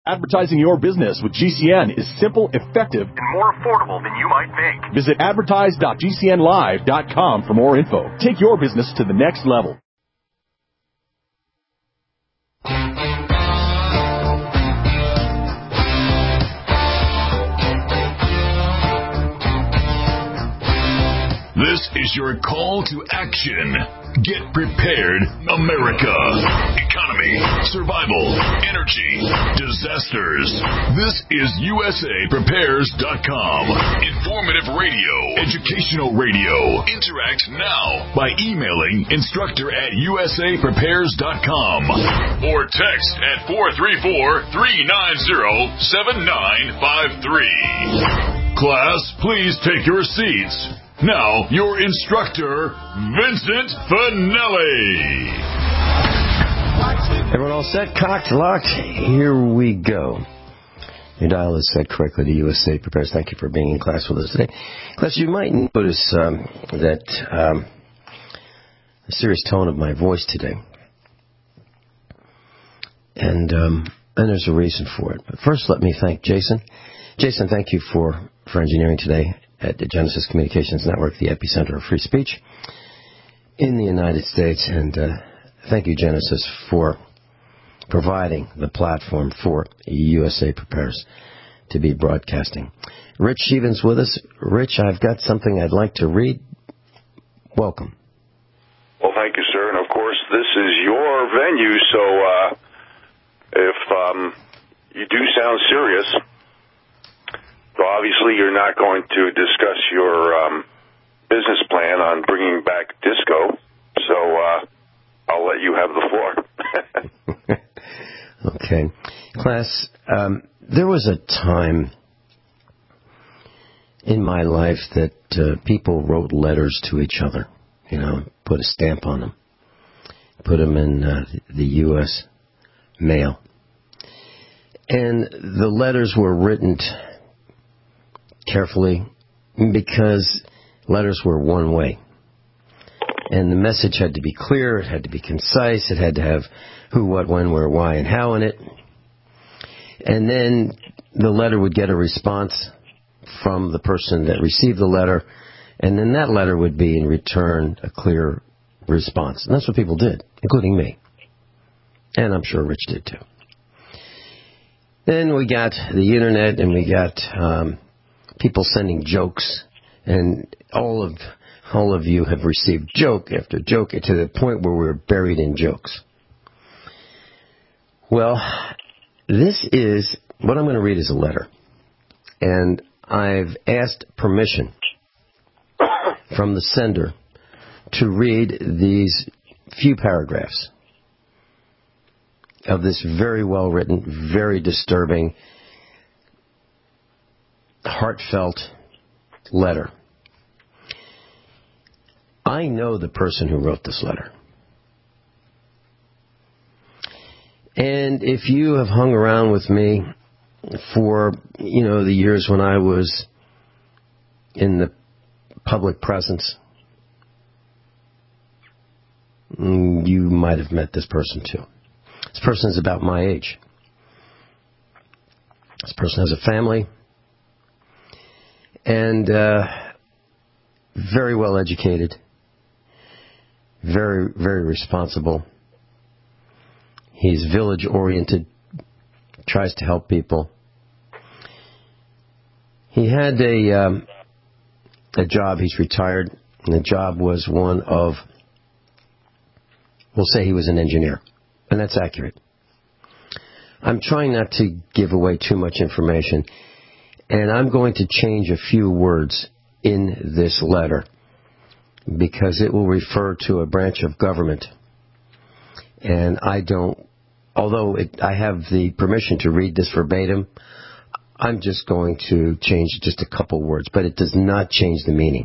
Advertising your business with GCN is simple, effective, and more affordable than you might think. Visit advertise.gcnlive.com for more info. Take your business to the next level. This is your call to action. Get prepared, America. Economy, survival, energy, disasters. This is USAPrepares.com. Informative radio, educational radio. Interact now by emailing instructor@USAPrepares.com or text at 434-390-7953. Class, please take your seats. Now, your instructor, Vincent Finelli. Everyone all set? Cocked, locked? Here we go. Your dial is set correctly to USA Prepares. Thank you for being in class with us today. Class, you might notice that the serious tone of my voice today. And there's a reason for it. But first, let me thank Jason. Jason, thank you for engineering today at the Genesis Communications Network, the epicenter of free speech in the United States. And thank you, Genesis, for providing the platform for USA Prepares to be broadcasting. Rich Sheevan's with us. Rich, I've got something I'd like to read. Welcome. Well, thank you, sir. And, of course, this is your venue, so if you do sound serious, so obviously you're not going to discuss your business plan on bringing back disco, so I'll let you have the floor. Okay. Class, there was a time in my life that people wrote letters to each other, put a stamp on them, put them in the U.S. mail. And the letters were written carefully because letters were one way. And the message had to be clear, it had to be concise, it had to have who, what, when, where, why, and how in it. And then the letter would get a response from the person that received the letter, and then that letter would be in return a clear response. And that's what people did, including me. And I'm sure Rich did too. Then we got the internet, and we got people sending jokes, and all of you have received joke after joke to the point where we're buried in jokes. Well, this is, what I'm going to read is a letter, and I've asked permission from the sender to read these few paragraphs of this very well-written, very disturbing, heartfelt letter. I know the person who wrote this letter. And if you have hung around with me for, the years when I was in the public presence, you might have met this person too. This person is about my age. This person has a family and very well educated, very, very responsible. He's village oriented, tries to help people. He had a job. He's retired, and the job was one of, we'll say he was an engineer, and that's accurate. I'm trying not to give away too much information, and I'm going to change a few words in this letter because it will refer to a branch of government. And although I have the permission to read this verbatim, I'm just going to change just a couple words, but it does not change the meaning.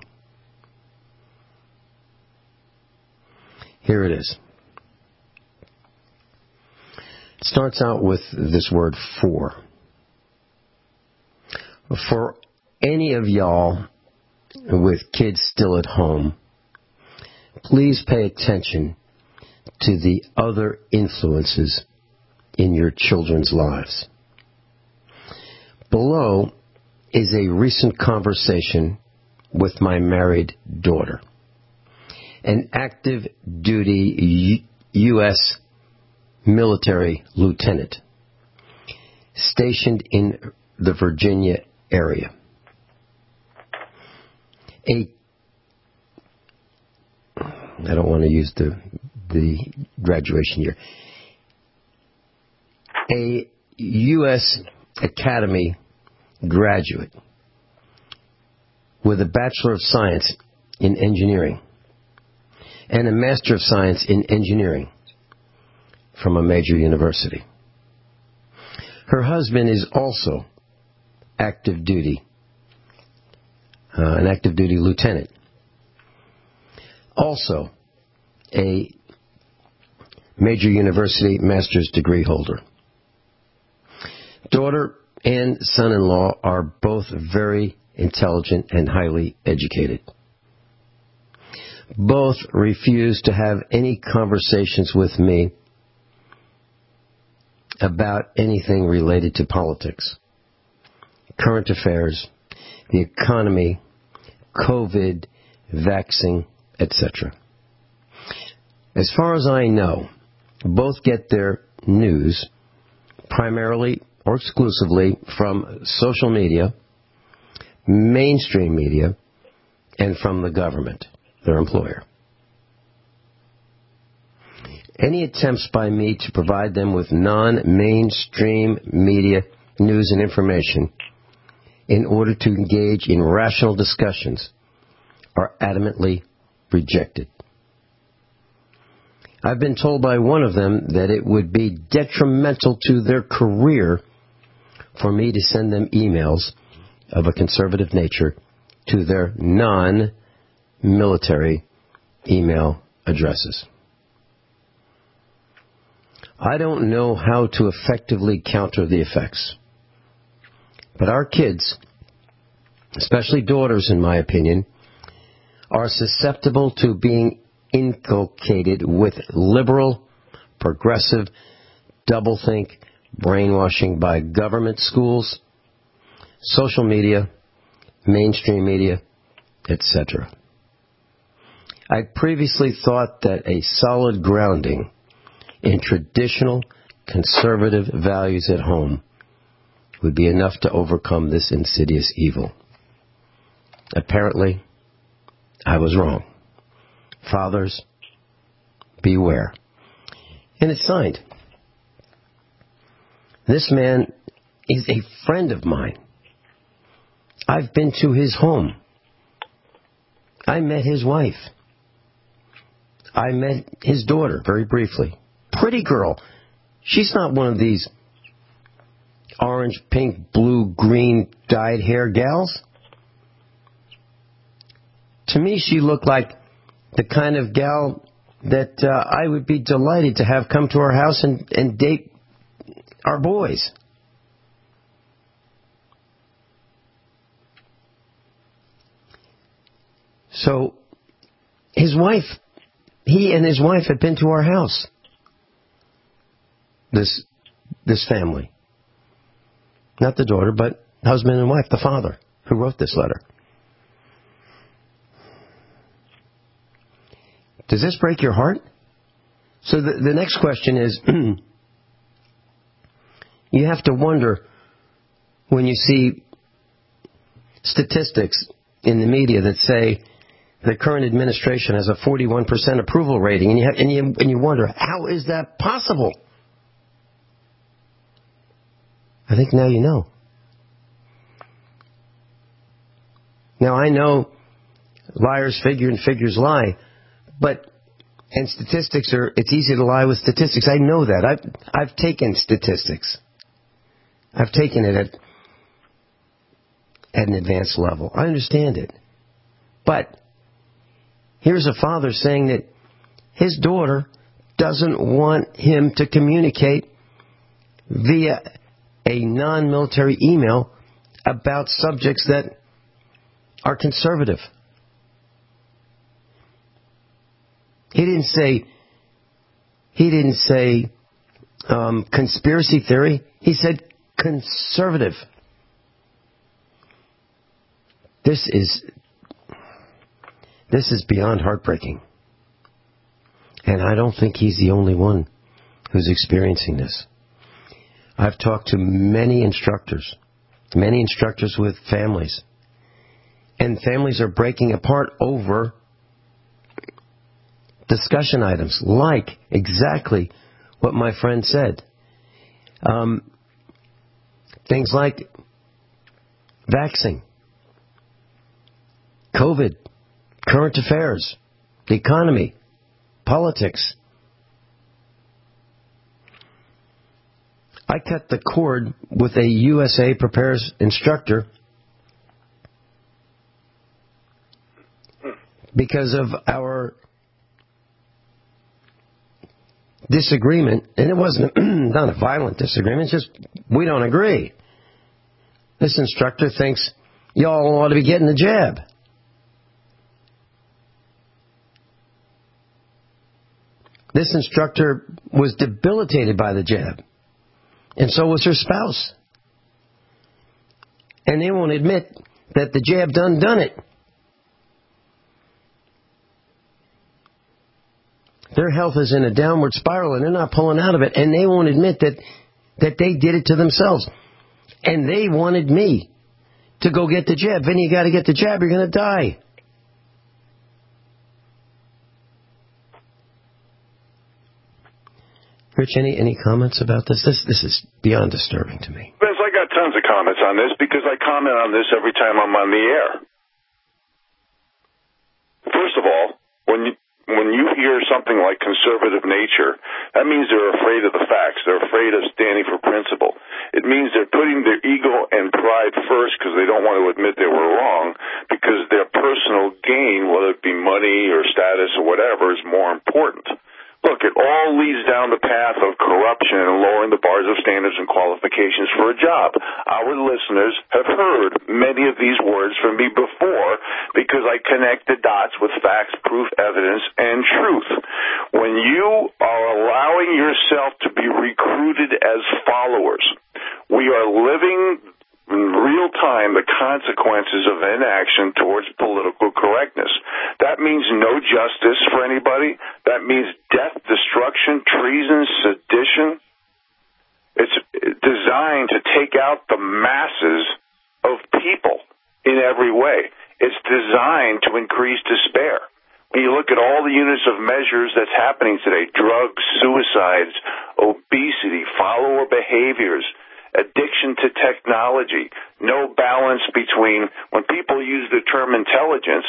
Here it is. It starts out with this word for. For any of y'all with kids still at home, please pay attention to the other influences in your children's lives. Below is a recent conversation with my married daughter, an active duty U.S. military lieutenant stationed in the Virginia area. I don't want to use the graduation year. A U.S. Academy graduate with a Bachelor of Science in Engineering and a Master of Science in Engineering from a major university. Her husband is also active duty, an active duty lieutenant. Also a major university master's degree holder. Daughter and son-in-law are both very intelligent and highly educated. Both refuse to have any conversations with me about anything related to politics, current affairs, the economy, COVID, vaccine, etc. As far as I know, both get their news primarily or exclusively from social media, mainstream media, and from the government, their employer. Any attempts by me to provide them with non-mainstream media news and information in order to engage in rational discussions are adamantly rejected. I've been told by one of them that it would be detrimental to their career for me to send them emails of a conservative nature to their non-military email addresses. I don't know how to effectively counter the effects, but our kids, especially daughters in my opinion, are susceptible to being inculcated with liberal, progressive, doublethink brainwashing by government schools, social media, mainstream media, etc. I previously thought that a solid grounding in traditional conservative values at home would be enough to overcome this insidious evil. Apparently, I was wrong. Fathers, beware. And it's signed. This man is a friend of mine. I've been to his home. I met his wife. I met his daughter very briefly. Pretty girl. She's not one of these orange, pink, blue, green, dyed hair gals. To me, she looked like the kind of gal that I would be delighted to have come to our house and date our boys. So, his wife, he and his wife had been to our house. This family. Not the daughter, but husband and wife, the father, who wrote this letter. Does this break your heart? So the next question is, you have to wonder when you see statistics in the media that say the current administration has a 41% approval rating, and you wonder, how is that possible? I think now you know. Now I know liars figure and figures lie, and statistics it's easy to lie with statistics. I know that. I've taken statistics. I've taken it at an advanced level. I understand it. But here's a father saying that his daughter doesn't want him to communicate via a non-military email about subjects that are conservative. He didn't say conspiracy theory. He said conservative. This is beyond heartbreaking. And I don't think he's the only one who's experiencing this. I've talked to many instructors with families. And families are breaking apart over discussion items like exactly what my friend said. Things like vaccine, COVID, current affairs, the economy, politics. I cut the cord with a USA Prepares instructor because of our disagreement, and it wasn't not a violent disagreement, it's just we don't agree. This instructor thinks y'all ought to be getting the jab. This instructor was debilitated by the jab, and so was her spouse. And they won't admit that the jab done it. Their health is in a downward spiral, and they're not pulling out of it, and they won't admit that they did it to themselves. And they wanted me to go get the jab. Then you got to get the jab, you're going to die. Rich, any comments about this? This is beyond disturbing to me. Vince, I got tons of comments on this because I comment on this every time I'm on the air. First of all, when you hear something like conservative nature, that means they're afraid of the facts. They're afraid of standing for principle. It means they're putting their ego and pride first because they don't want to admit they were wrong, because their personal gain, whether it be money or status or whatever, is more important. Look, it all leads down the path of corruption and lowering the bars of standards and qualifications for a job. Our listeners have heard many of these words from me before because I connect the dots with facts, proof, evidence, and truth. When you are allowing yourself to be recruited as followers, we are living in real time the consequences of inaction towards political correctness. That means no justice for anybody. That means death, destruction, treason, sedition. It's designed to take out the masses of people in every way. It's designed to increase despair. When you look at all the units of measures that's happening today, drugs, suicides, obesity, follower behaviors, addiction to technology, no balance between, when people use the term intelligence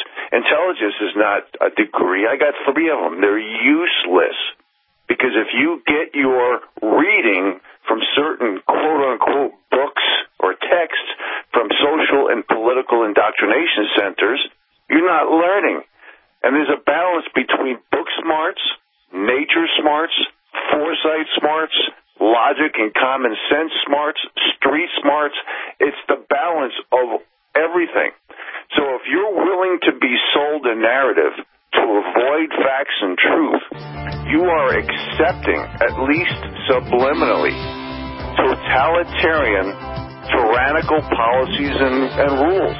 is not a degree. I got 3 of them. They're useless. Because if you get your reading from certain quote-unquote books or texts from social and political indoctrination centers, you're not learning. And there's a balance between book smarts, nature smarts, foresight smarts, logic and common sense smarts, street smarts. It's the balance of everything. So if you're willing to be sold a narrative to avoid facts and truth, you are accepting, at least subliminally, totalitarian, tyrannical policies and rules.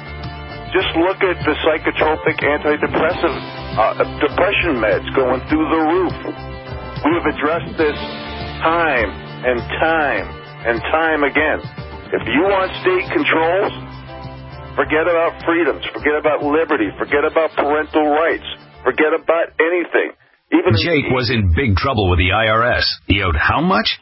Just look at the psychotropic antidepressive depression meds going through the roof. We have addressed this time and time again. If you want state controls, forget about freedoms, forget about liberty, forget about parental rights, forget about anything. Even Jake was in big trouble with the IRS. He owed how much?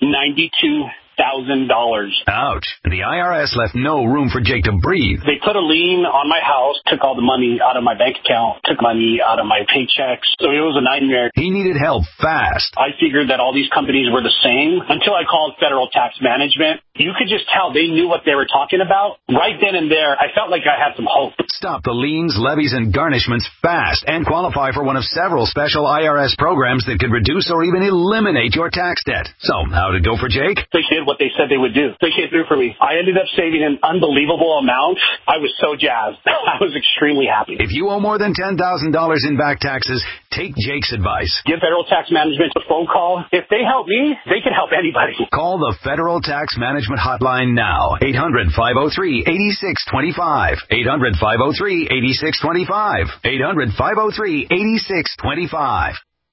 $92,000. Ouch. The IRS left no room for Jake to breathe. They put a lien on my house, took all the money out of my bank account, took money out of my paychecks. So it was a nightmare. He needed help fast. I figured that all these companies were the same until I called Federal Tax Management. You could just tell they knew what they were talking about. Right then and there, I felt like I had some hope. stop the liens, levies, and garnishments fast and qualify for one of several special IRS programs that could reduce or even eliminate your tax debt. So, how'd it go for Jake? They did what they said they would do. They came through for me. I ended up saving an unbelievable amount. I was so jazzed. I was extremely happy. If you owe more than $10,000 in back taxes, take Jake's advice. Give Federal Tax Management a phone call. If they help me, they can help anybody. Call the Federal Tax Management Hotline now. 800-503-8625. 800-503-8625. 800-503-8625.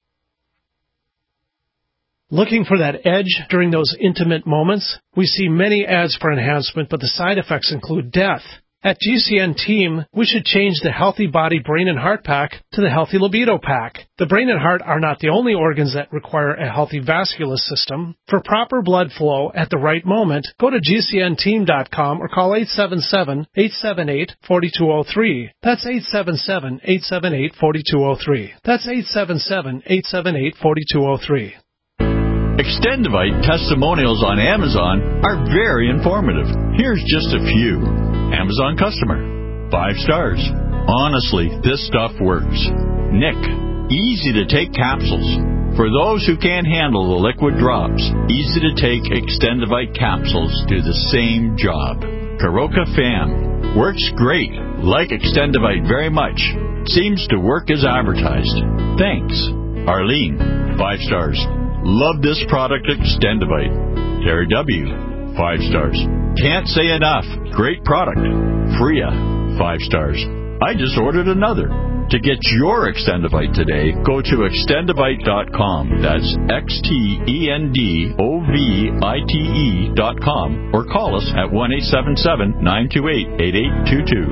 Looking for that edge during those intimate moments? We see many ads for enhancement, but the side effects include death. At GCN Team, we should change the Healthy Body, Brain, and Heart Pack to the Healthy Libido Pack. The brain and heart are not the only organs that require a healthy vascular system. For proper blood flow at the right moment, go to GCNteam.com or call 877-878-4203. That's 877-878-4203. That's 877-878-4203. Extendivite testimonials on Amazon are very informative. Here's just a few. Amazon customer, 5 stars. Honestly, this stuff works. Nick, easy to take capsules. For those who can't handle the liquid drops, easy to take Extendivite capsules do the same job. Karoka fan, works great. Like Extendivite very much. Seems to work as advertised. Thanks. Arlene, 5 stars. Love this product, Extendivite. Terry W., 5 stars. Can't say enough. Great product. Freya, 5 stars. I just ordered another. To get your Extendivite today, go to Extendivite.com. That's XTENDOVITE.com or call us at 1-877-928-8822.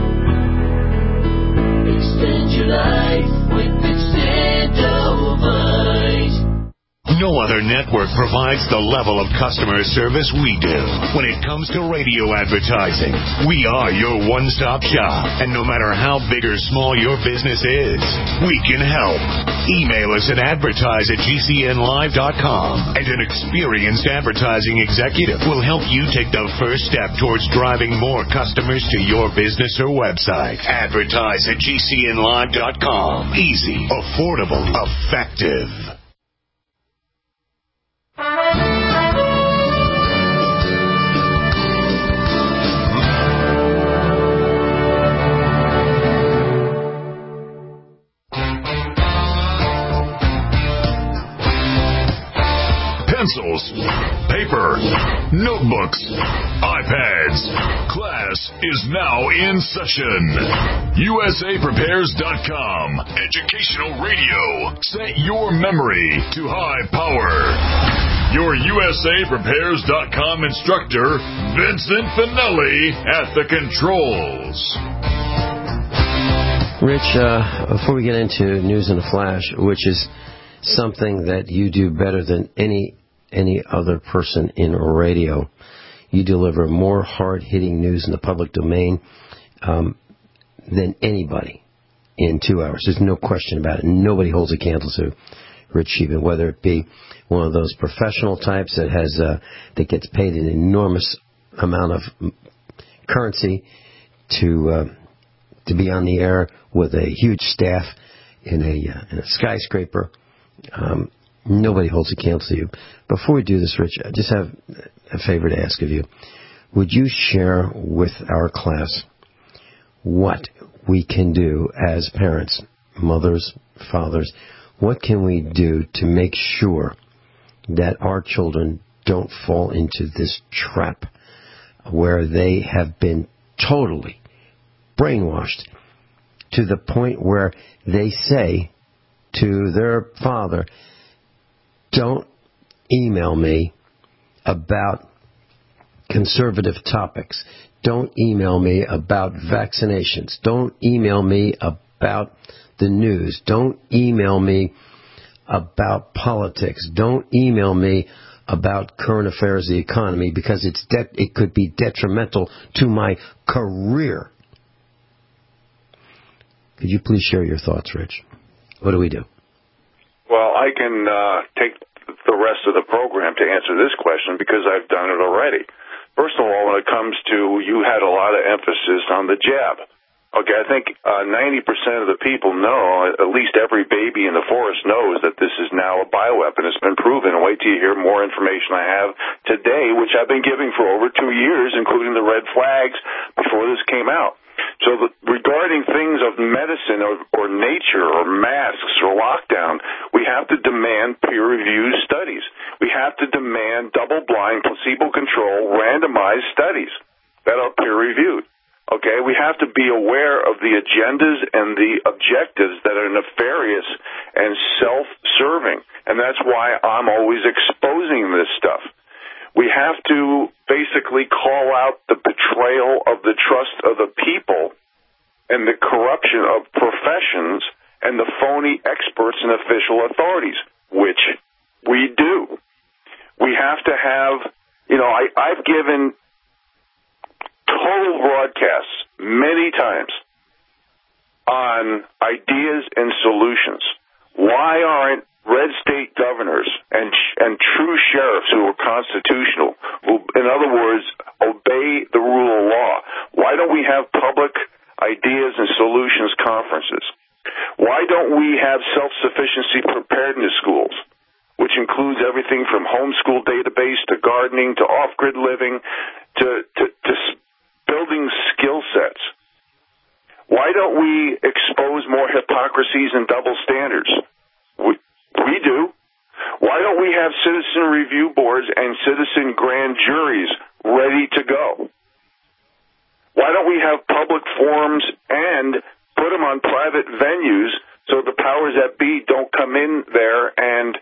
Extend your life with Extendovite. No other network provides the level of customer service we do. When it comes to radio advertising, we are your one-stop shop. And no matter how big or small your business is, we can help. Email us at advertise@gcnlive.com, and an experienced advertising executive will help you take the first step towards driving more customers to your business or website. Advertise@gcnlive.com. Easy, affordable, effective. Pencils, paper, notebooks, iPads. Class is now in session. USAPrepares.com. Educational radio. Set your memory to high power. Your USAPrepares.com instructor, Vincent Finelli, at the controls. Rich, before we get into News in a Flash, which is something that you do better than any other person in radio, you deliver more hard-hitting news in the public domain than anybody in 2 hours. There's no question about it. Nobody holds a candle to Rich Sheehan, whether it be one of those professional types that has that gets paid an enormous amount of currency to be on the air with a huge staff in a skyscraper. Nobody holds a candle to you. Before we do this, Rich, I just have a favor to ask of you. Would you share with our class what we can do as parents, mothers, fathers? What can we do to make sure that our children don't fall into this trap where they have been totally brainwashed to the point where they say to their father, don't email me about conservative topics. Don't email me about vaccinations. Don't email me about the news. Don't email me about politics. Don't email me about current affairs, the economy, because it could be detrimental to my career. Could you please share your thoughts, Rich? What do we do? Well, I can take the rest of the program to answer this question because I've done it already. First of all, when it comes to, you had a lot of emphasis on the jab. Okay, I think 90% of the people know, at least every baby in the forest knows that this is now a bioweapon. It's been proven. And wait till you hear more information I have today, which I've been giving for over 2 years, including the red flags before this came out. So regarding things of medicine or nature or masks or lockdown, we have to demand peer-reviewed studies. We have to demand double-blind, placebo-controlled, randomized studies that are peer-reviewed. Okay, we have to be aware of the agendas and the objectives that are nefarious and self-serving, and that's why I'm always exposing this stuff. We have to basically call out the betrayal of the trust of the people and the corruption of professions and the phony experts and official authorities, which we do. We have to have, I've given total broadcasts many times on ideas and solutions. Why aren't red state governors and true sheriffs who are constitutional, who, in other words, obey the rule of law, why don't we have public ideas and solutions conferences? Why don't we have self-sufficiency preparedness schools, which includes everything from homeschool database to gardening to off-grid living to building skill sets? Why don't we expose more hypocrisies and double standards? We do. Why don't we have citizen review boards and citizen grand juries ready to go? Why don't we have public forums and put them on private venues so the powers that be don't come in there and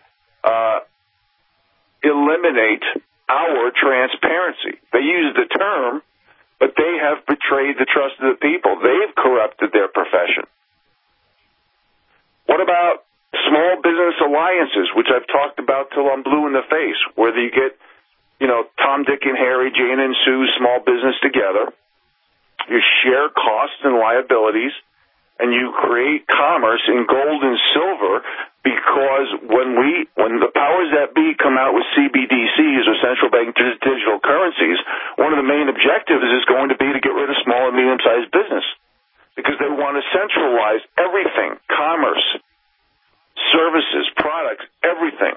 eliminate our transparency? They use the term, but they have betrayed the trust of the people. They've corrupted their profession. What about small business alliances, which I've talked about till I'm blue in the face, where you get, Tom, Dick, and Harry, Jane, and Sue, small business together. You share costs and liabilities, and you create commerce in gold and silver, because when the powers that be come out with CBDCs or central bank digital currencies, one of the main objectives is going to be to get rid of small and medium-sized business, because they want to centralize everything, commerce, services, products, everything.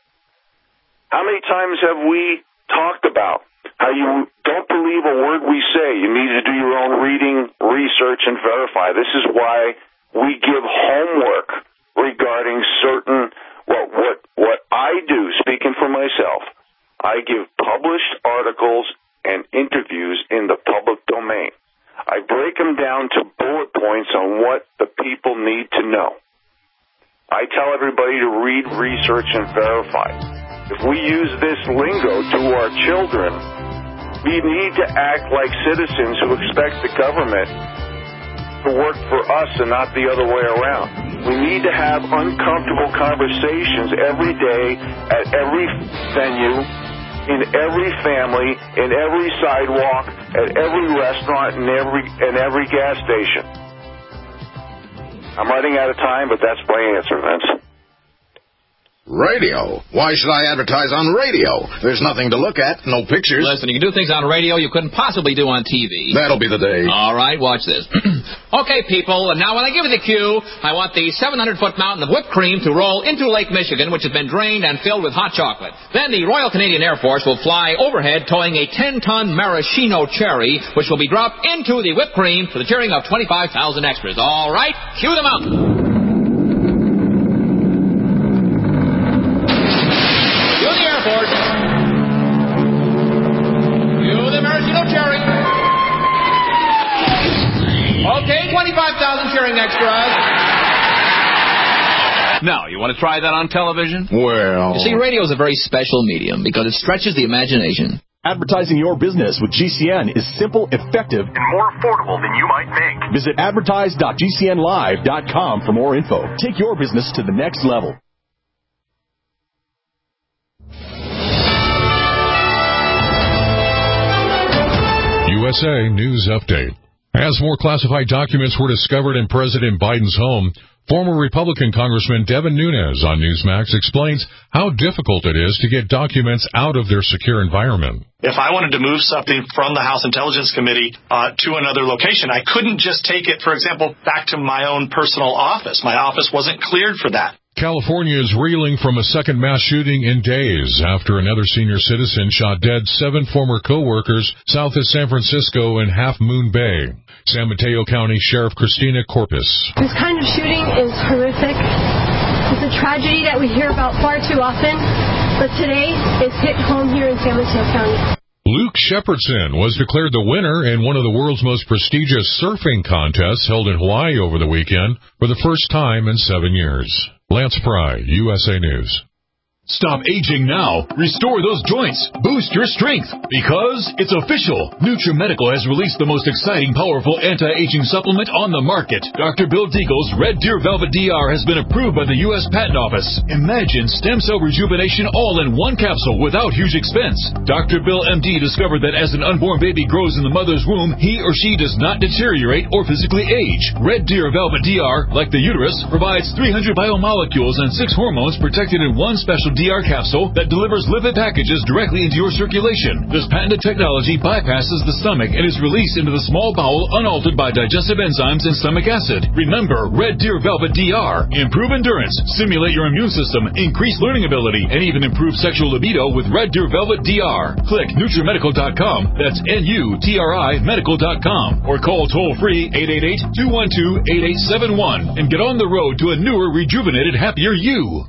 How many times have we talked about how you don't believe a word we say? You need to do your own reading, research, and verify. This is why we give homework regarding certain, what I do, speaking for myself. I give published articles and interviews in the public domain. I break them down to bullet points on what the people need to know. I tell everybody to read, research, and verify. If we use this lingo to our children, we need to act like citizens who expect the government to work for us and not the other way around. We need to have uncomfortable conversations every day at every venue, in every family, in every sidewalk, at every restaurant, and every gas station. I'm running out of time, but that's my answer, Vince. Radio? Why should I advertise on radio? There's nothing to look at, no pictures. Listen, you can do things on radio you couldn't possibly do on TV. That'll be the day. All right, watch this. Okay, people, and now when I give you the cue, I want the 700-foot mountain of whipped cream to roll into Lake Michigan, which has been drained and filled with hot chocolate. Then the Royal Canadian Air Force will fly overhead towing a 10-ton maraschino cherry, which will be dropped into the whipped cream for the cheering of 25,000 extras. All right, cue the mountain. Okay, 25,000 cheering extras. Now, you want to try that on television? Well... You see, radio is a very special medium because it stretches the imagination. Advertising your business with GCN is simple, effective, and more affordable than you might think. Visit advertise.gcnlive.com for more info. Take your business to the next level. USA News Update. As more classified documents were discovered in President Biden's home, Former Republican Congressman Devin Nunes on Newsmax explains how difficult it is to get documents out of their secure environment. If I wanted to move something from the House Intelligence Committee to another location, I couldn't just take it, for example, back to my own personal office. My office wasn't cleared for that. California is reeling from a second mass shooting in days after another senior citizen shot dead 7 former co-workers south of San Francisco in Half Moon Bay. San Mateo County Sheriff Christina Corpus. This kind of shooting is horrific. It's a tragedy that we hear about far too often, but today it's hit home here in San Mateo County. Luke Shepardson was declared the winner in one of the world's most prestigious surfing contests held in Hawaii over the weekend for the first time in 7 years. Lance Pry, USA News. Stop aging now. Restore those joints. Boost your strength. Because it's official. NutriMedical has released the most exciting, powerful anti-aging supplement on the market. Dr. Bill Deagle's Red Deer Velvet DR has been approved by the U.S. Patent Office. Imagine stem cell rejuvenation all in one capsule without huge expense. Dr. Bill MD discovered that as an unborn baby grows in the mother's womb, he or she does not deteriorate or physically age. Red Deer Velvet DR, like the uterus, provides 300 biomolecules and 6 hormones protected in one special DR capsule that delivers lipid packages directly into your circulation. This patented technology bypasses the stomach and is released into the small bowel unaltered by digestive enzymes and stomach acid. Remember, Red Deer Velvet DR. Improve endurance, stimulate your immune system, increase learning ability, and even improve sexual libido with Red Deer Velvet DR. Click NutriMedical.com, that's NUTRI Medical.com, or call toll-free 888-212-8871 and get on the road to a newer, rejuvenated, happier you.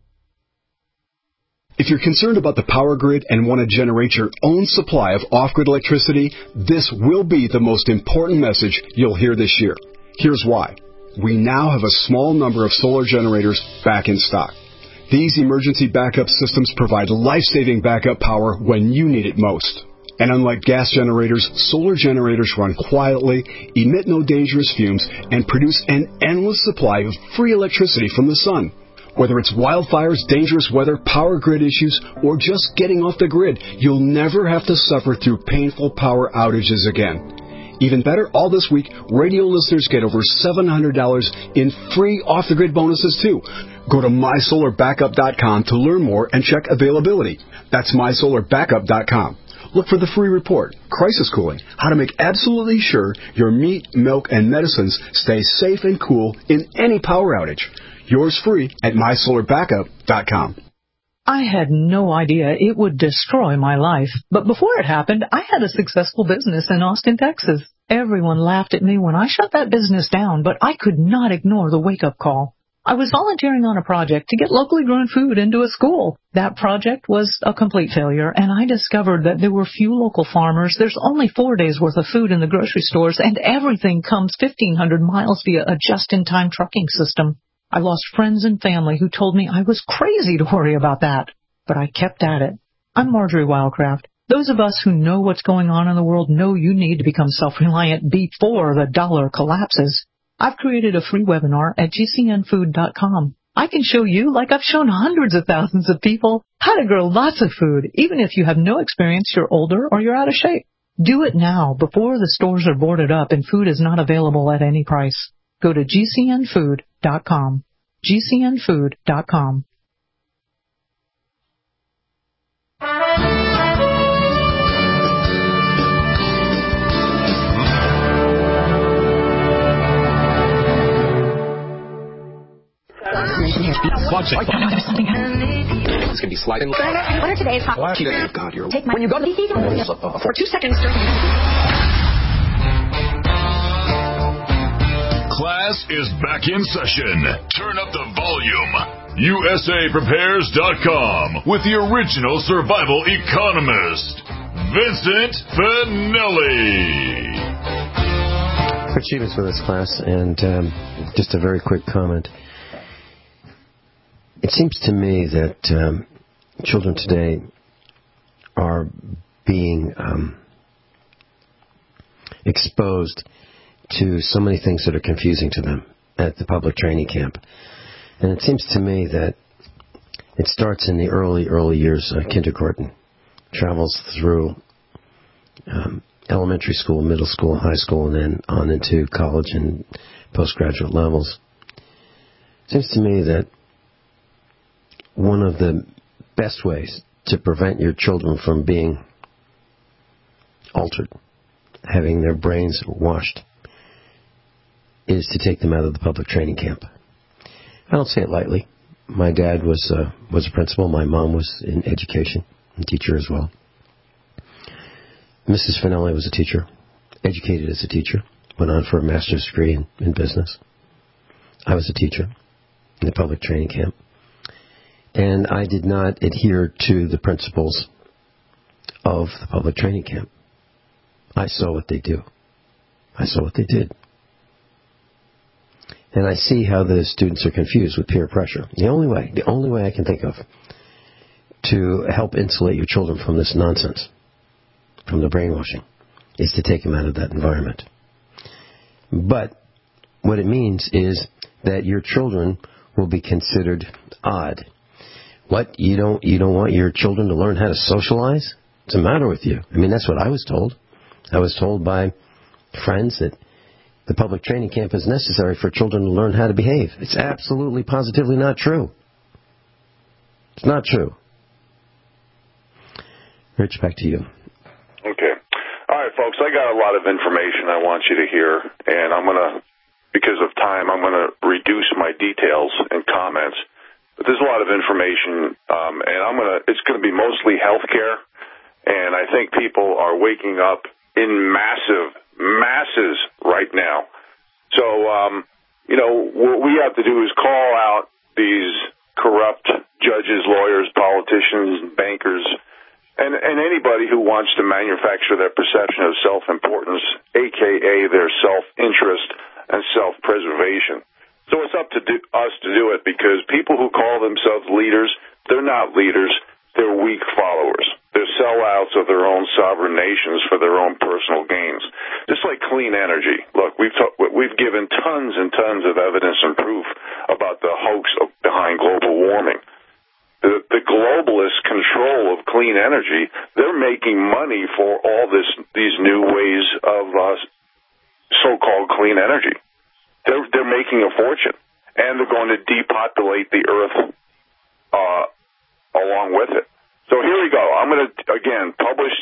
If you're concerned about the power grid and want to generate your own supply of off-grid electricity, this will be the most important message you'll hear this year. Here's why. We now have a small number of solar generators back in stock. These emergency backup systems provide life-saving backup power when you need it most. And unlike gas generators, solar generators run quietly, emit no dangerous fumes, and produce an endless supply of free electricity from the sun. Whether it's wildfires, dangerous weather, power grid issues, or just getting off the grid, you'll never have to suffer through painful power outages again. Even better, all this week, radio listeners get over $700 in free off-the-grid bonuses, too. Go to MySolarBackup.com to learn more and check availability. That's MySolarBackup.com. Look for the free report, Crisis Cooling, how to make absolutely sure your meat, milk, and medicines stay safe and cool in any power outage. Yours free at MySolarBackup.com. I had no idea it would destroy my life. But before it happened, I had a successful business in Austin, Texas. Everyone laughed at me when I shut that business down, but I could not ignore the wake-up call. I was volunteering on a project to get locally grown food into a school. That project was a complete failure, and I discovered that there were few local farmers. There's only 4 days' worth of food in the grocery stores, and everything comes 1,500 miles via a just-in-time trucking system. I lost friends and family who told me I was crazy to worry about that. But I kept at it. I'm Marjorie Wildcraft. Those of us who know what's going on in the world know you need to become self-reliant before the dollar collapses. I've created a free webinar at GCNfood.com. I can show you, like I've shown hundreds of thousands of people, how to grow lots of food, even if you have no experience, you're older, or you're out of shape. Do it now, before the stores are boarded up and food is not available at any price. Go to GCNfood.com. GCNfood.com. It's going to be sliding. What are today's hot? God, you're... Take my... When you go to the... For 2 seconds... Class is back in session. Turn up the volume. USAPrepares.com with the original survival economist, Vincent Finelli. For achievements for this class, and just a very quick comment. It seems to me that children today are being exposed to so many things that are confusing to them at the public training camp. And it seems to me that it starts in the early years of kindergarten, travels through elementary school, middle school, high school, and then on into college and postgraduate levels. Seems to me that one of the best ways to prevent your children from being altered, having their brains washed, is to take them out of the public training camp. I don't say it lightly. My dad was a principal. My mom was in education, a teacher as well. Mrs. Finelli was a teacher, educated as a teacher, went on for a master's degree in business. I was a teacher in the public training camp. And I did not adhere to the principles of the public training camp. I saw what they do. I saw what they did. And I see how the students are confused with peer pressure. The only way I can think of to help insulate your children from this nonsense, from the brainwashing, is to take them out of that environment. But what it means is that your children will be considered odd. What? You don't want your children to learn how to socialize? What's the matter with you? I mean, that's what I was told. I was told by friends that the public training camp is necessary for children to learn how to behave. It's absolutely, positively not true. It's not true. Rich, back to you. Okay. All right, folks, I got a lot of information I want you to hear, and I'm going to, because of time, I'm going to reduce my details and comments. But there's a lot of information, and it's going to be mostly healthcare, and I think people are waking up in masses right now. So, what we have to do is call out these corrupt judges, lawyers, politicians, bankers, and anybody who wants to manufacture their perception of self-importance, a.k.a. their self-interest and self-preservation. So it's up to us to do it, because people who call themselves leaders, they're not leaders. They're weak followers. They're sellouts of their own sovereign nations for their own personal gains. Just like clean energy. Look, we've given tons and tons of evidence and proof about the hoax behind global warming. The globalist control of clean energy, they're making money for all these new ways of so-called clean energy. They're making a fortune, and they're going to depopulate the earth along with it. So here we go. I'm going to, again, publish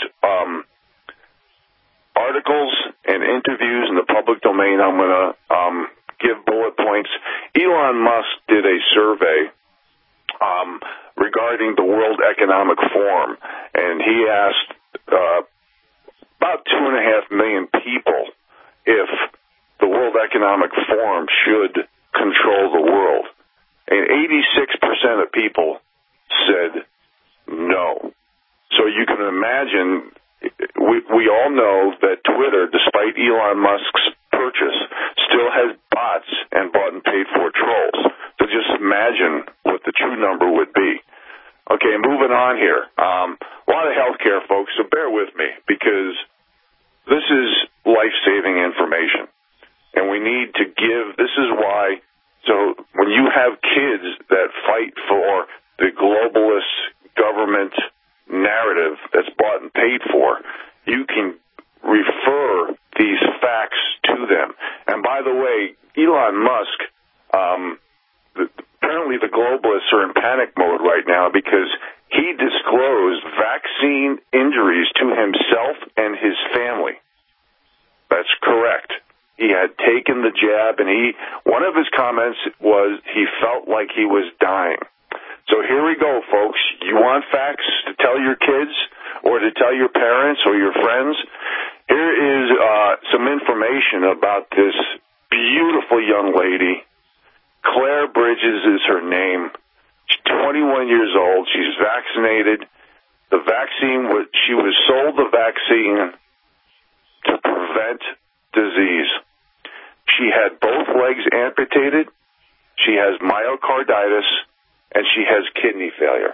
articles and interviews in the public domain. I'm going to give bullet points. Elon Musk did a survey regarding the World Economic Forum, and he asked about 2.5 million people if the World Economic Forum should control the world. And 86% of people said no. So you can imagine, we all know that Twitter, despite Elon Musk's purchase, still has bots and bought and paid for trolls. So just imagine what the true number would be. Okay, moving on here. A lot of healthcare, folks, so bear with me, because this is life-saving information. And we need to give, this is why, so when you have kids that fight for the globalist government narrative that's bought and paid for, you can refer these facts to them. And by the way, Elon Musk, apparently the globalists are in panic mode right now, because he disclosed vaccine injuries to himself and his family. That's correct. He had taken the jab, and one of his comments was he felt like he was dying. So here we go, folks. You want facts to tell your kids or to tell your parents or your friends? Here is some information about this beautiful young lady. Claire Bridges is her name. She's 21 years old. She's vaccinated. The vaccine, she was sold the vaccine to prevent disease. She had both legs amputated. She has myocarditis, and she has kidney failure.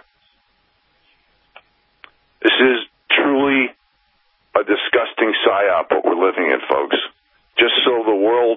This is truly a disgusting psyop what we're living in, folks. Just so the world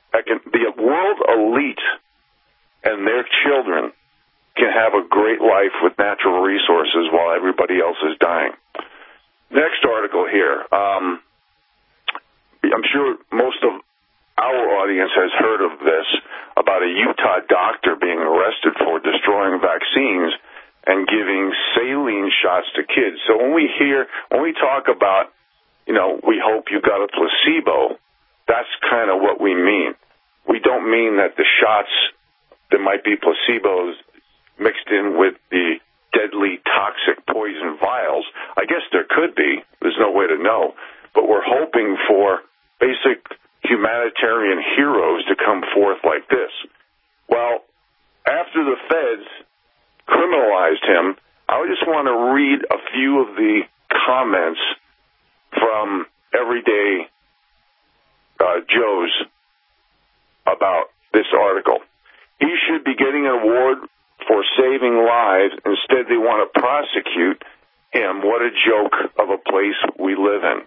elite and their children can have a great life with natural resources while everybody else is dying. Next article here. I'm sure most of our audience has heard of this. A about a Utah doctor being arrested for destroying vaccines and giving saline shots to kids. So when we talk about, we hope you got a placebo, that's kind of what we mean. We don't mean that the shots, there might be placebos mixed in with the deadly toxic poison vials. I guess there could be. There's no way to know. But we're hoping for basic humanitarian heroes to come forth like this. Well, after the feds criminalized him, I just want to read a few of the comments from everyday Joes about this article. He should be getting an award for saving lives. Instead, they want to prosecute him. What a joke of a place we live in.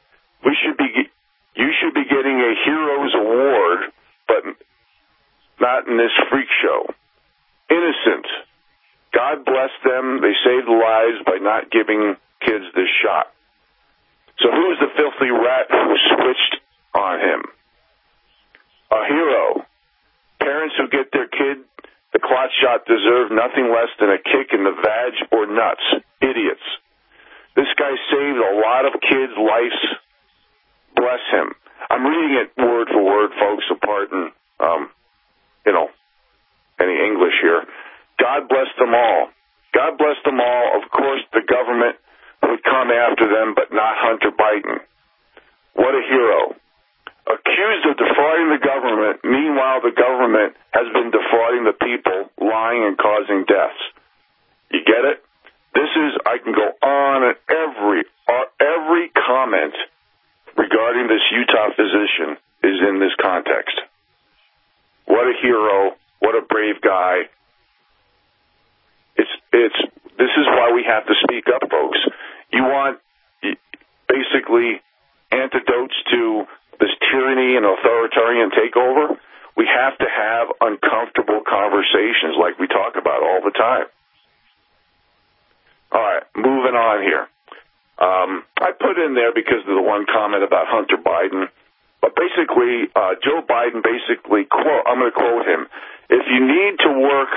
You should be getting a hero's award, but not in this freak show. Innocent. God bless them. They saved lives by not giving kids this shot. So who's the filthy rat who switched on him? A hero. Parents who get their kid the clot shot deserve nothing less than a kick in the vag or nuts. Idiots. This guy saved a lot of kids' lives. Bless him. I'm reading it word for word, folks, so pardon, any English here. God bless them all. God bless them all. Of course, the government would come after them, but not Hunter Biden. What a hero. Accused of defrauding the government, meanwhile the government has been defrauding the people, lying and causing deaths. You get it? I can go on, and every comment regarding this Utah physician is in this context. What a hero. What a brave guy. This is why we have to speak up, folks. You want basically antidotes to this tyranny and authoritarian takeover? We have to have uncomfortable conversations like we talk about all the time. All right, moving on here. I put in there because of the one comment about Hunter Biden, but basically, Joe Biden basically, I'm going to quote him, if you need to work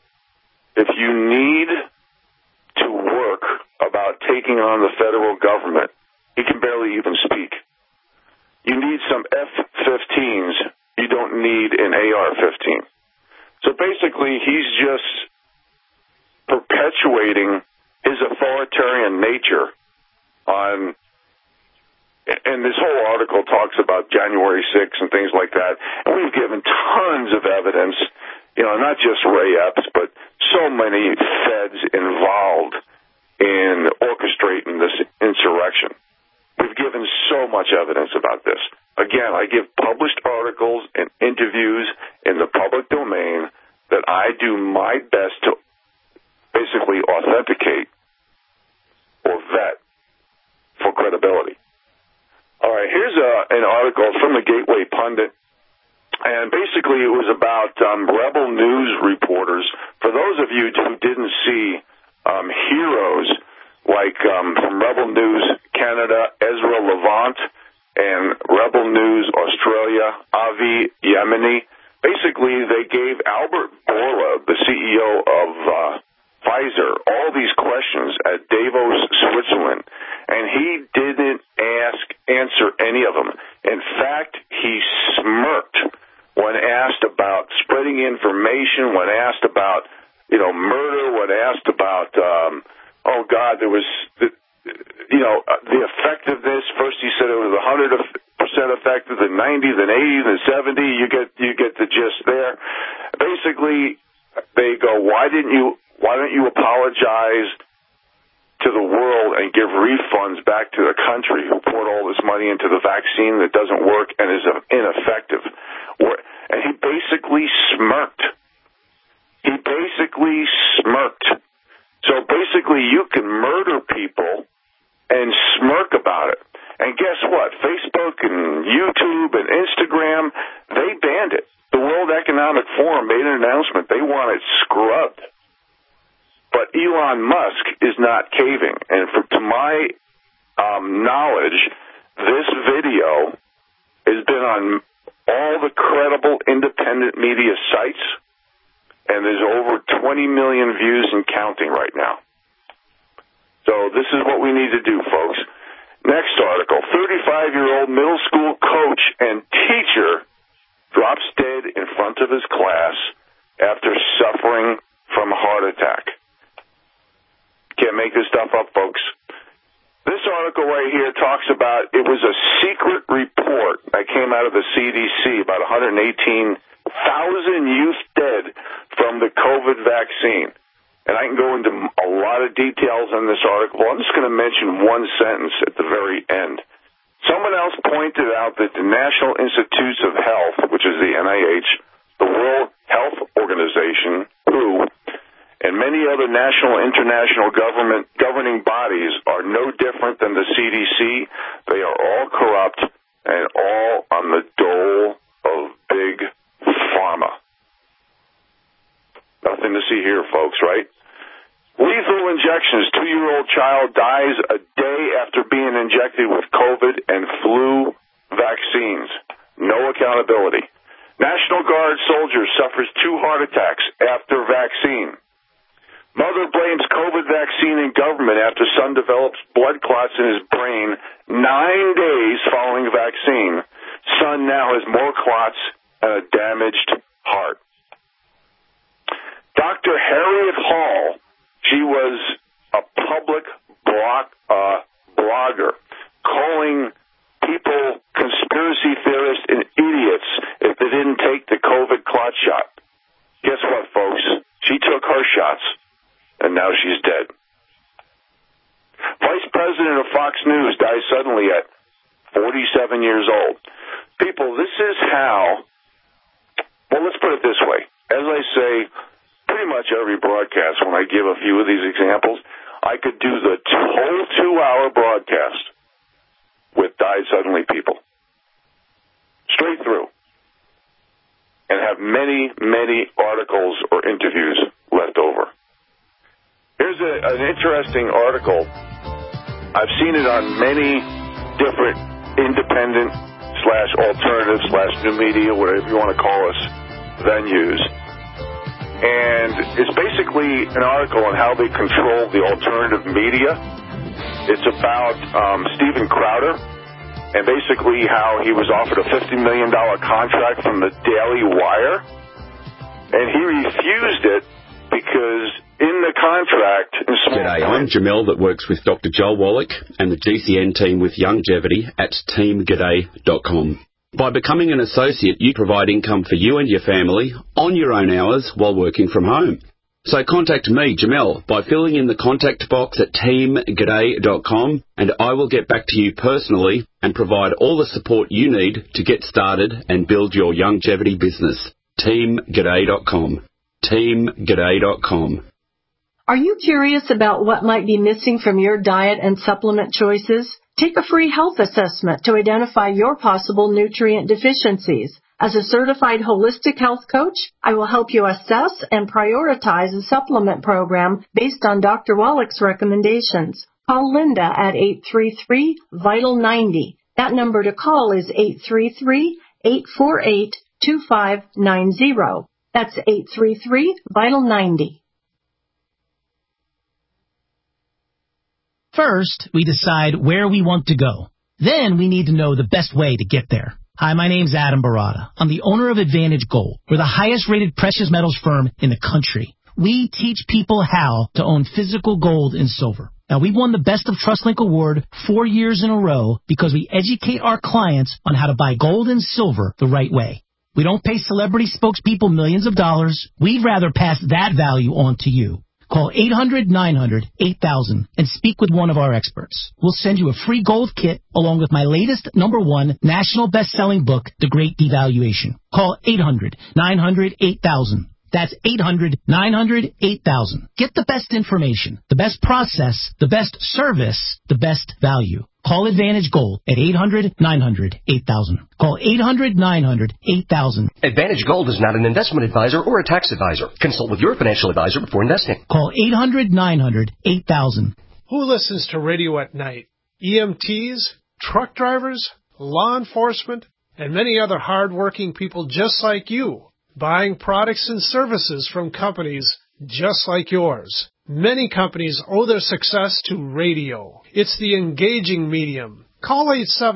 about taking on the federal government, he can barely even speak. You need some F-15s. You don't need an AR-15. So basically, he's just perpetuating his authoritarian nature on, and this whole article talks about January 6th and things like that, and we've given tons of evidence, not just Ray Epps, but so many feds involved in orchestrating this insurrection. We've given so much evidence about this. Again, I give published articles and interviews in the public domain that I do my best to basically authenticate or vet for credibility. All right, here's an article from the Gateway Pundit, and basically it was about rebel news reporters. For those of you who didn't see heroes like from Rebel News Canada, Ezra Levant, and Rebel News Australia, Avi Yemeni, basically they gave Albert Bourla, the CEO of Pfizer, all these questions at Davos, Switzerland, and he didn't answer any of them. In fact, he smirked when asked about spreading information, when asked about, murder, when asked about, there was, the effectiveness. First he said it was 100% effective, then 90, then 80, then 70. You get the gist there. Basically, they go, why don't you apologize to the world and give refunds back to the country who poured all this money into the vaccine that doesn't work and is ineffective? And he basically smirked. So basically, you can murder people and smirk about it. And guess what? Facebook and YouTube and Instagram, they banned it. The World Economic Forum made an announcement. They want it scrubbed. But Elon Musk is not caving. And to my knowledge, this video has been on all all the credible independent media sites, and there's over 20 million views and counting right now. So this is what we need to do, folks. Next article, 35-year-old middle school coach and teacher drops dead in front of his class after suffering from a heart attack. Can't make this stuff up, folks. This article right here talks about it was a secret report that came out of the CDC about 118,000 youth dead from the COVID vaccine. And I can go into a lot of details in this article. I'm just going to mention one sentence at the very end. Someone else pointed out that the National Institutes of Health, which is the NIH, the World Health Organization, WHO, and many other national and international governing bodies are no different than the CDC. They are all corrupt and all on the dole of big pharma. Nothing to see here, folks, right? Lethal injections. 2-year-old child dies a day after being injected with COVID and flu vaccines. No accountability. National Guard soldier suffers 2 heart attacks after vaccine. Mother blames COVID vaccine and government after son develops blood clots in his brain 9 days following vaccine. Son now has more clots and a damaged heart. Dr. Harriet Hall, she was a public blogger, calling people conspiracy theorists and idiots if they didn't take the COVID clot shot. Guess what, folks? She took her shots, and now she's dead. Vice President of Fox News dies suddenly at 47 years old. People, this is how, well, let's put it this way. As I say, pretty much every broadcast, when I give a few of these examples, I could do the whole 2-hour broadcast with died suddenly people. Straight through. And have many, many articles or interviews left over. Here's an interesting article. I've seen it on many different independent/alternative/new media, whatever you want to call us, venues. And it's basically an article on how they control the alternative media. It's about Steven Crowder and basically how he was offered a $50 million contract from the Daily Wire. And he refused it because in the contract... G'day, I'm Jamel that works with Dr. Joel Wallach and the GCN team with Longevity at teamg'day.com. By becoming an associate, you provide income for you and your family on your own hours while working from home. So contact me, Jamel, by filling in the contact box at teamg'day.com, and I will get back to you personally and provide all the support you need to get started and build your longevity business. teamg'day.com. teamg'day.com. Are you curious about what might be missing from your diet and supplement choices? Take a free health assessment to identify your possible nutrient deficiencies. As a certified holistic health coach, I will help you assess and prioritize a supplement program based on Dr. Wallach's recommendations. Call Linda at 833-VITAL-90. That number to call is 833-848-2590. That's 833-VITAL-90. First, we decide where we want to go. Then we need to know the best way to get there. Hi, my name's Adam Barada. I'm the owner of Advantage Gold. We're the highest-rated precious metals firm in the country. We teach people how to own physical gold and silver. Now, we've won the Best of TrustLink Award 4 years in a row because we educate our clients on how to buy gold and silver the right way. We don't pay celebrity spokespeople millions of dollars. We'd rather pass that value on to you. Call 800-900-8000 and speak with one of our experts. We'll send you a free gold kit along with my latest #1 national best-selling book, The Great Devaluation. Call 800-900-8000. That's 800-900-8000. Get the best information, the best process, the best service, the best value. Call Advantage Gold at 800-900-8000. Call 800-900-8000. Advantage Gold is not an investment advisor or a tax advisor. Consult with your financial advisor before investing. Call 800-900-8000. Who listens to radio at night? EMTs? Truck drivers? Law enforcement? and many other hard-working people just like you, buying products and services from companies just like yours. Many companies owe their success to radio. It's the engaging medium. Call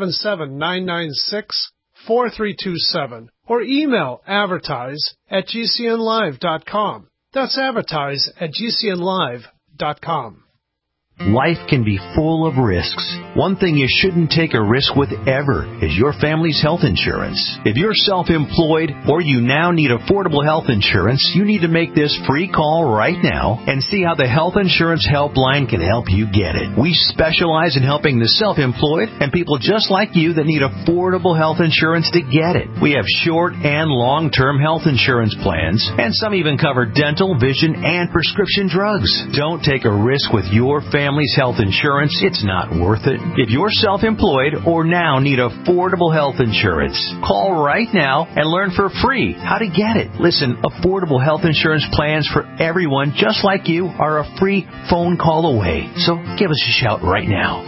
877-996-4327 or email advertise@gcnlive.com. That's advertise@gcnlive.com. Life can be full of risks. One thing you shouldn't take a risk with ever is your family's health insurance. If you're self-employed or you now need affordable health insurance, you need to make this free call right now and see how the Health Insurance Helpline can help you get it. We specialize in helping the self-employed and people just like you that need affordable health insurance to get it. We have short and long-term health insurance plans, and some even cover dental, vision, and prescription drugs. Don't take a risk with your family's health insurance. It's not worth it. If you're self-employed or now need affordable health insurance, call right now and learn for free how to get it. Listen, affordable health insurance plans for everyone just like you are a free phone call away. So give us a shout right now.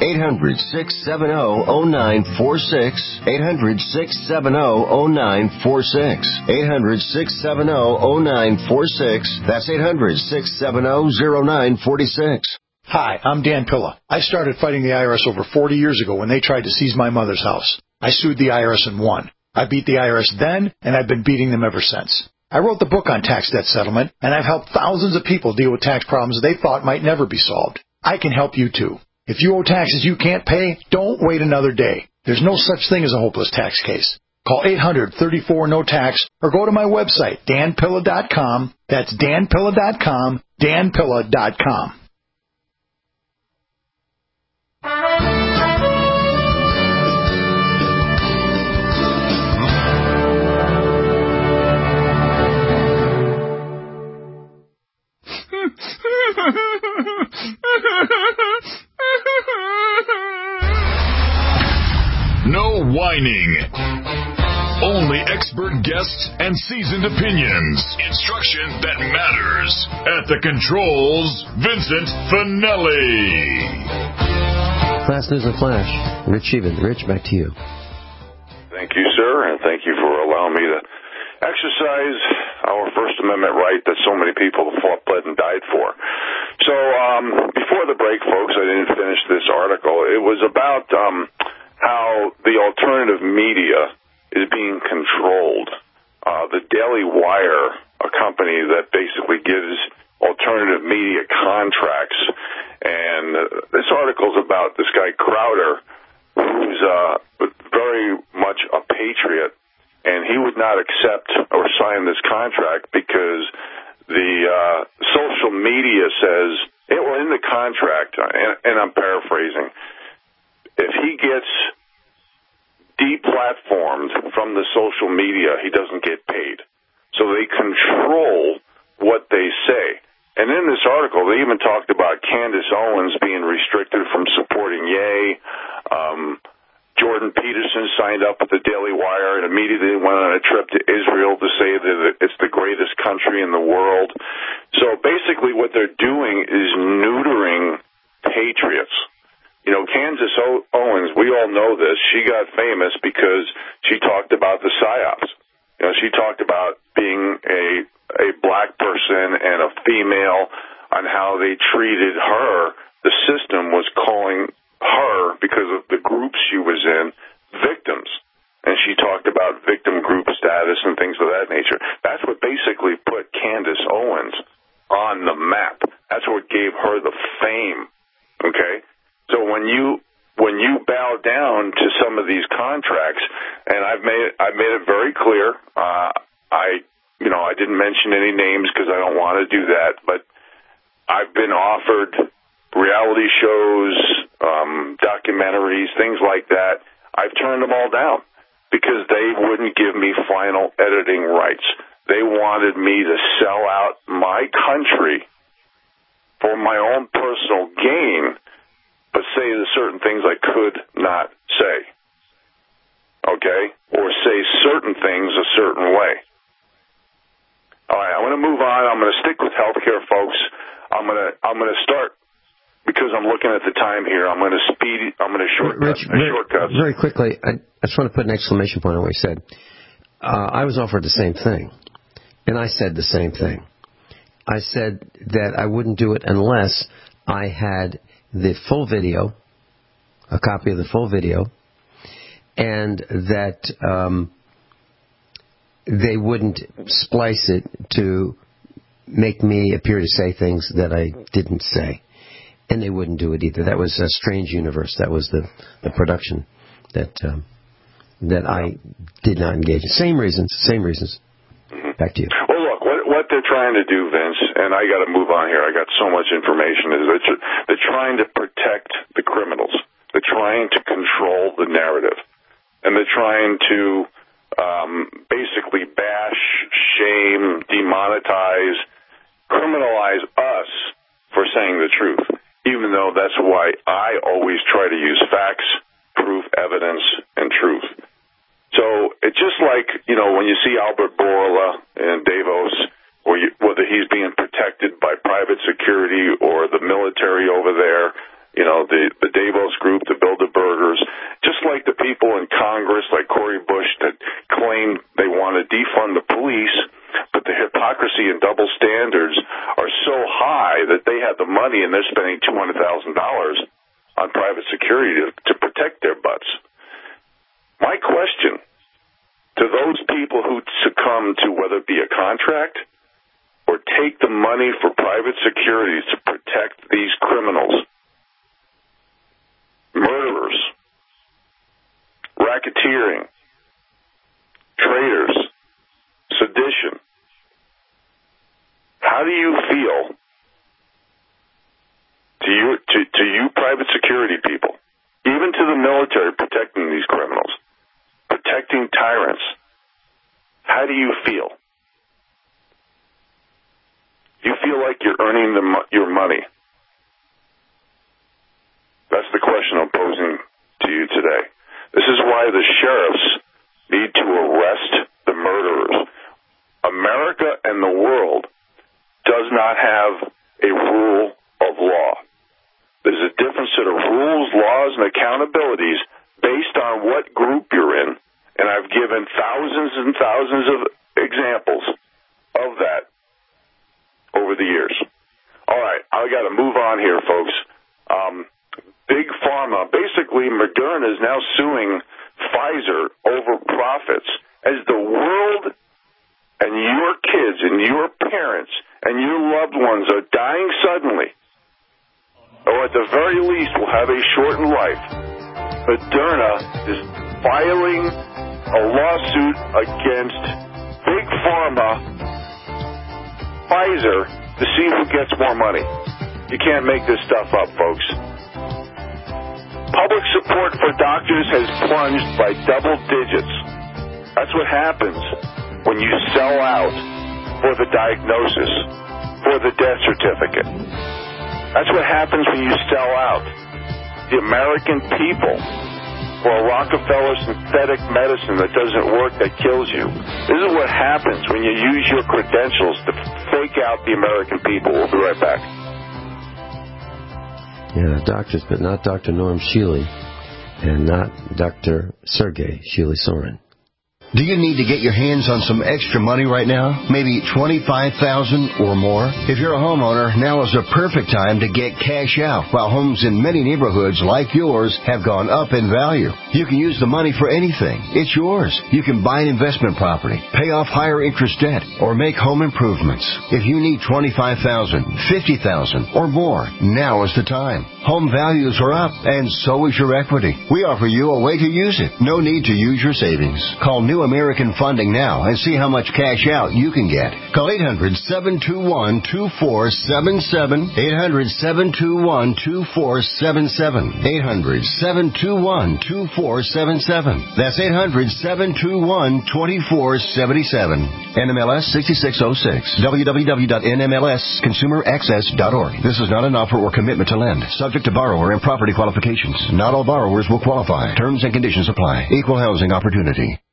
800-670-0946. 800-670-0946. 800-670-0946. That's 800-670-0946. Hi, I'm Dan Pilla. I started fighting the IRS over 40 years ago when they tried to seize my mother's house. I sued the IRS and won. I beat the IRS then, and I've been beating them ever since. I wrote the book on tax debt settlement, and I've helped thousands of people deal with tax problems they thought might never be solved. I can help you too. If you owe taxes you can't pay, don't wait another day. There's no such thing as a hopeless tax case. Call 800-34-NO-TAX or go to my website, danpilla.com. That's danpilla.com, danpilla.com. No whining. Only expert guests and seasoned opinions. Instruction that matters. At the controls, Vincent Finelli. Fast News and Flash. Rich Sheevan. Rich, back to you. Thank you, sir, and thank you for allowing me to exercise our First Amendment right that so many people have fought, bled, and died for. So before the break, folks, I didn't finish this article. It was about how the alternative media is being controlled. The Daily Wire, a company that basically gives alternative media contracts, and this article is about this guy Crowder, who's very much a patriot, and he would not accept or sign this contract because the social media says, well, in the contract, and I'm paraphrasing, if he gets deplatformed from the social media, he doesn't get paid. So they control what they say. And in this article, they even talked about Candace Owens being restricted from supporting Ye. Jordan Peterson signed up with the Daily Wire and immediately went on a trip to Israel to say that it's the greatest country in the world. So basically what they're doing is neutering patriots. You know, Candace Owens, we all know this, she got famous because she talked about the PSYOPs. You know, she talked about being a black person and a female, on how they treated her. The system was calling her, because of the group she was in, victims. And she talked about victim group status and things of that nature. That's what basically put Candace Owens on the map. That's what gave her the fame. Okay? So when you bow down to some of these contracts, and I've made it very clear, I didn't mention any names because I don't want to do that, but I've been offered reality shows, documentaries, things like that. I've turned them all down because they wouldn't give me final editing rights. They wanted me to sell out my country for my own personal gain, but say the certain things I could not say, okay, or say certain things a certain way. All right, I'm going to move on. I'm going to stick with healthcare, folks. I'm going to start because I'm looking at the time here, I'm going to shortcut. Very quickly, I just want to put an exclamation point on what you said. I was offered the same thing, and I said the same thing. I said that I wouldn't do it unless I had the full video, a copy of the full video, and that they wouldn't splice it to make me appear to say things that I didn't say. And they wouldn't do it either. That was a Strange Universe. That was the production that I did not engage in. Same reasons. Mm-hmm. Back to you. Well, look, what they're trying to do, Vince, and I got to move on here. I got so much information. Is they're trying to protect the criminals. They're trying to control the narrative, and they're trying to basically bash, shame, demonetize, criminalize us for saying the truth. Even though that's why I always try to use facts, proof, evidence, and truth. So it's just like, when you see Albert Bourla in Davos, whether he's being protected by private security or the military over there, the Davos group, the Bilderbergers, just like the people in Congress, like Cori Bush, that claim they want to defund the police, but the hypocrisy and double standards are so high that they have the money and they're spending $200,000 on private security to protect their butts. My question to those people who succumb to whether it be a contract or take the money for private security to protect these criminals, murderers, racketeering, traitors, sedition. How do you feel to you private security people, even to the military protecting these criminals, protecting tyrants? How do you feel? You feel like you're earning your money? That's the question I'm posing to you today. This is why the sheriffs need to arrest the murderers. America and the world does not have a rule of law. There's a different set of rules, laws, and accountabilities based on what group you're in, and I've given thousands and thousands of examples of that over the years. All right, I got to move on here, folks. Big Pharma, basically Moderna is now suing Pfizer over profits as the world and your kids and your parents and your loved ones are dying suddenly, or at the very least will have a shortened life. Moderna is filing a lawsuit against Big Pharma, Pfizer, to see who gets more money. You can't make this stuff up, folks. Public support for doctors has plunged by double digits. That's what happens when you sell out for the diagnosis, for the death certificate. That's what happens when you sell out the American people for a Rockefeller synthetic medicine that doesn't work, that kills you. This is what happens when you use your credentials to fake out the American people. We'll be right back. Yeah, doctors, but not Dr. Norm Shealy and not Dr. Sergei Shealy-Soren. Do you need to get your hands on some extra money right now? Maybe $25,000 or more? If you're a homeowner, now is the perfect time to get cash out while homes in many neighborhoods like yours have gone up in value. You can use the money for anything. It's yours. You can buy an investment property, pay off higher interest debt, or make home improvements. If you need $25,000, $50,000 or more, now is the time. Home values are up, and so is your equity. We offer you a way to use it. No need to use your savings. Call New American Funding now and see how much cash out you can get. Call 800-721-2477. 800-721-2477. 800-721-2477. That's 800-721-2477. NMLS 6606. www.nmlsconsumeraccess.org. This is not an offer or commitment to lend. Subject to borrower and property qualifications. Not all borrowers will qualify. Terms and conditions apply. Equal housing opportunity.